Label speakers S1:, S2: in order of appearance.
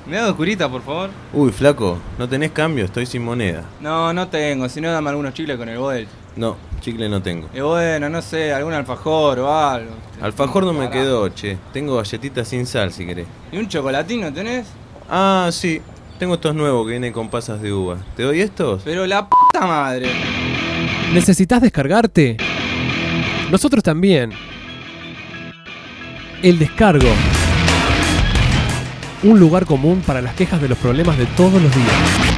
S1: ¿Me da 2 curitas, por favor?
S2: Uy, flaco, ¿no tenés cambio? Estoy sin moneda.
S1: No tengo. Si no, dame algunos chicles con el bol.
S2: No, chicle no tengo.
S1: Y bueno, no sé, algún alfajor o algo.
S2: Alfajor no me
S1: Carajo.
S2: quedó, che. Tengo galletitas sin sal, si querés.
S1: ¿Y un chocolatino tenés?
S2: Ah, sí. Tengo estos nuevos que vienen con pasas de uva. ¿Te doy estos?
S1: Pero la puta madre.
S3: ¿Necesitas descargarte? Nosotros también. El Descargo. Un lugar común para las quejas de los problemas de todos los días.